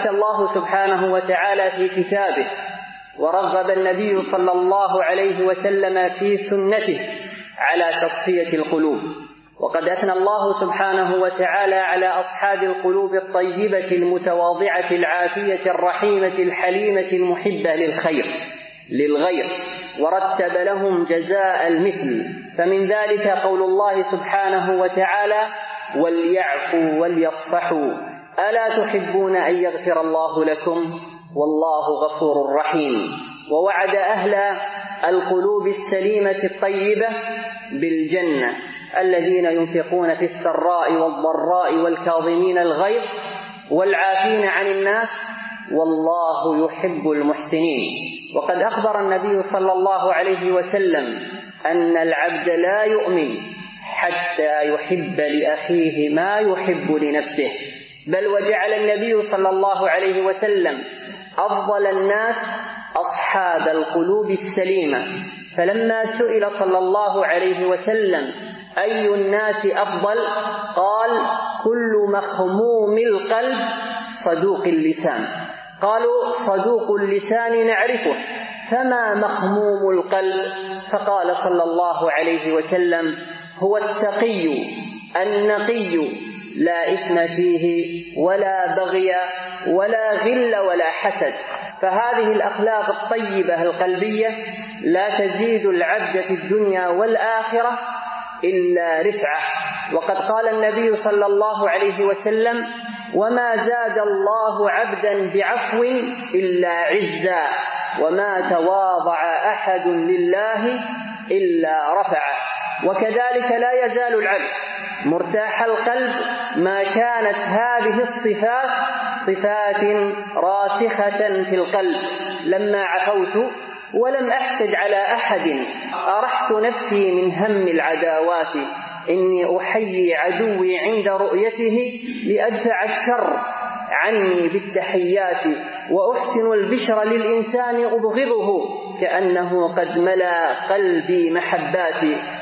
حث الله سبحانه وتعالى في كتابه ورغب النبي صلى الله عليه وسلم في سنته على تصفية القلوب. وقد أثنى الله سبحانه وتعالى على أصحاب القلوب الطيبة المتواضعة العافية الرحيمة الحليمة المحبة للغير، ورتب لهم جزاء المثل. فمن ذلك قول الله سبحانه وتعالى: وليعفوا وليصفحوا ألا تحبون أن يغفر الله لكم والله غفور رحيم. ووعد أهل القلوب السليمة الطيبة بالجنة الذين ينفقون في السراء والضراء والكاظمين الغيظ والعافين عن الناس والله يحب المحسنين. وقد أخبر النبي صلى الله عليه وسلم أن العبد لا يؤمن حتى يحب لأخيه ما يحب لنفسه، بل وجعل النبي صلى الله عليه وسلم أفضل الناس أصحاب القلوب السليمة، فلما سئل صلى الله عليه وسلم أي الناس أفضل قال: كل مخموم القلب صدوق اللسان. قالوا: صدوق اللسان نعرفه، فما مخموم القلب؟ فقال صلى الله عليه وسلم: هو التقي النقي لا إثم فيه ولا بغي ولا غل ولا حسد. فهذه الأخلاق الطيبة القلبية لا تزيد العبد في الدنيا والآخرة إلا رفعة. وقد قال النبي صلى الله عليه وسلم: وما زاد الله عبدا بعفو إلا عزا، وما تواضع أحد لله إلا رفعه. وكذلك لا يزال العبد مرتاح القلب ما كانت هذه الصفات صفات راسخة في القلب. لما عفوت ولم أحسد على أحد أرحت نفسي من هم العداوات، إني أحيي عدوي عند رؤيته لأدفع الشر عني بالتحيات، وأحسن البشر للإنسان أبغضه كأنه قد ملا قلبي محباتي.